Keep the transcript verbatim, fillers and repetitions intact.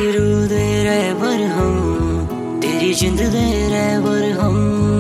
रूह दे रहे पर हम, तेरी जिंद दे रहे पर हम।